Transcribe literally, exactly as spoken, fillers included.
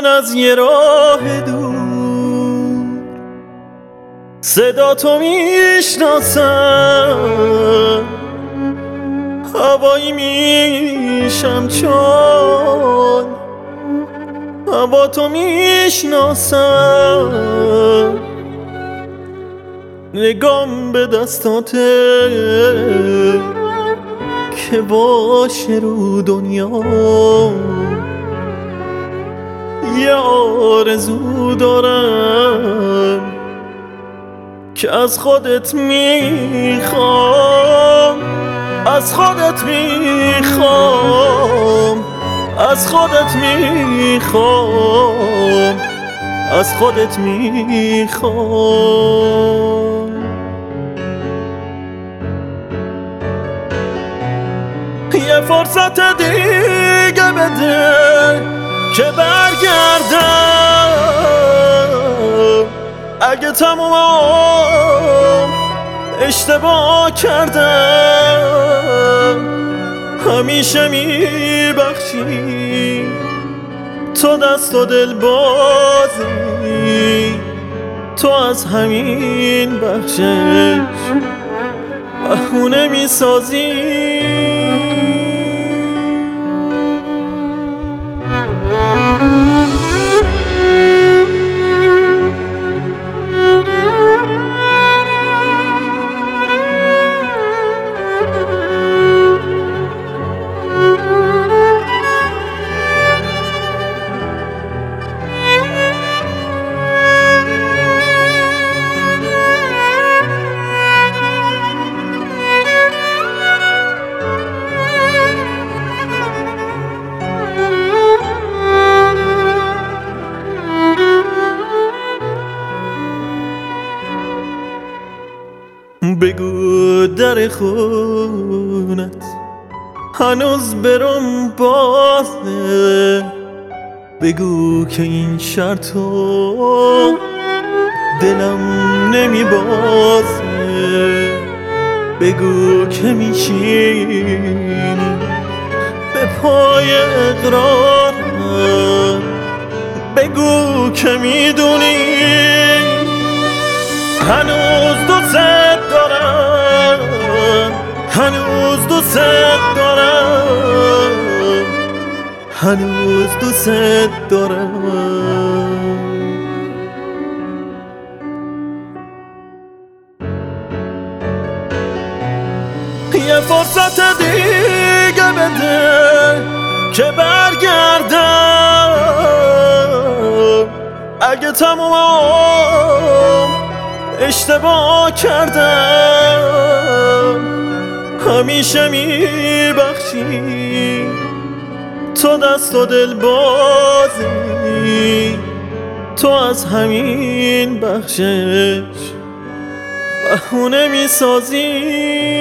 من از یه راه دور صدا تو میشناسم، هوایی میشم چون هوا تو میشناسم. نگام به دستاته که باشه رو دنیا، یه آرزو دارم که از خودت میخوام، از خودت میخوام، از خودت میخوام، از خودت میخوام. یه فرصت دیگه بده که برگردم، اگه تموم اشتباه کردم. همیشه میبخشی، تو دست و دل بازی، تو از همین بخشش بهونه میسازی. بگو در خونت هنوز برم بازه، بگو که این شرطو دلم نمی بازه، بگو که میشینی به پای اقرارم، بگو که میدونی هنوز دوست دارم، هنوز دوست دارم، هنوز دوست دارم. یه فرصت دیگه بده که برگردم، اگه تموم اشتباه کردم. همیشه میبخشی، تو دست و دل بازی، تو از همین بخشش بهونه میسازی.